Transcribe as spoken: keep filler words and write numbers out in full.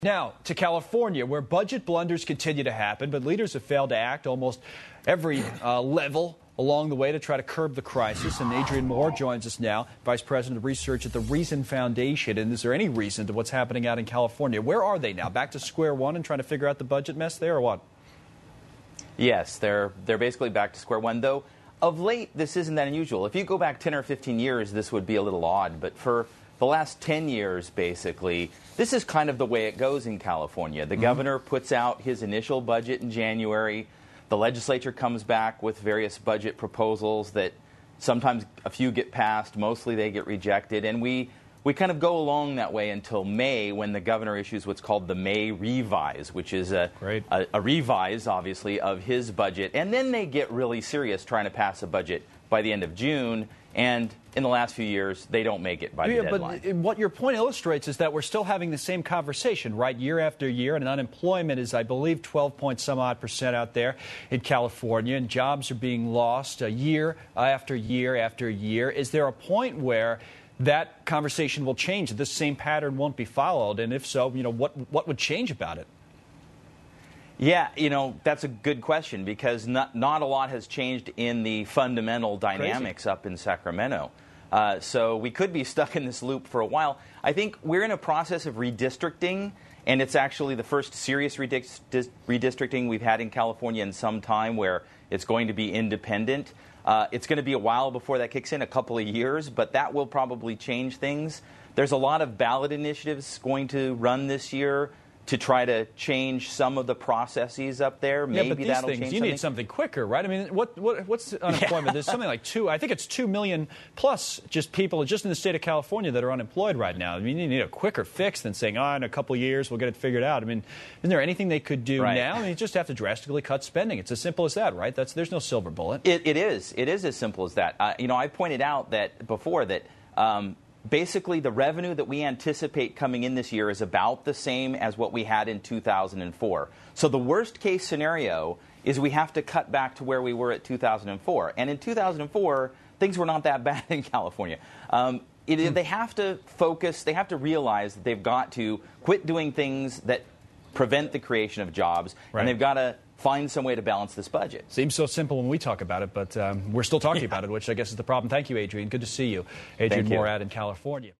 Now, to California, where budget blunders continue to happen, but leaders have failed to act almost every uh, level along the way to try to curb the crisis. And Adrian Moore joins us now, Vice President of Research at the Reason Foundation. And is there any reason to what's happening out in California? Where are they now? Back to square one and trying to figure out the budget mess there, or what? Yes, they're they're basically back to square one, though of late this isn't that unusual. If you go back ten or fifteen years, this would be a little odd, but for the last ten years, basically, this is kind of the way it goes in California. The mm-hmm. governor puts out his initial budget in January. The legislature comes back with various budget proposals that sometimes a few get passed, mostly they get rejected, and we we kind of go along that way until May, when the governor issues what's called the May revise, which is a, a, a revise, obviously, of his budget. And then they get really serious trying to pass a budget by the end of June. And in the last few years, they don't make it by the yeah, deadline. But what your point illustrates is that we're still having the same conversation, right, year after year. And unemployment is, I believe, twelve point some odd percent out there in California. And jobs are being lost uh, year after year after year. Is there a point where that conversation will change, this same pattern won't be followed? And if so, you know, what what would change about it? Yeah, you know, that's a good question, because not, not a lot has changed in the fundamental dynamics Crazy. up in Sacramento. Uh, so we could be stuck in this loop for a while. I think we're in a process of redistricting, and it's actually the first serious redist- redistricting we've had in California in some time, where it's going to be independent. Uh, it's going to be a while before that kicks in, a couple of years, but that will probably change things. There's a lot of ballot initiatives going to run this year to try to change some of the processes up there. Maybe yeah, but these that'll things, change you something. need something quicker, right? I mean, what, what what's unemployment? Yeah. There's something like two, I think it's two million plus just people just in the state of California that are unemployed right now. I mean, you need a quicker fix than saying, oh, in a couple of years we'll get it figured out. I mean, isn't there anything they could do right. now? I mean, you just have to drastically cut spending. It's as simple as that, right? That's There's no silver bullet. It, it is. It is as simple as that. Uh, you know, I pointed out that before that um, basically the revenue that we anticipate coming in this year is about the same as what we had in two thousand four. So the worst case scenario is we have to cut back to where we were at two thousand four. And in two thousand four, things were not that bad in California. Um, it, mm. They have to focus, they have to realize that they've got to quit doing things that prevent the creation of jobs, right. and they've got to find some way to balance this budget. Seems so simple when we talk about it, but um, we're still talking yeah. about it, which I guess is the problem. Thank you, Adrian. Good to see you. Adrian Moore out in California.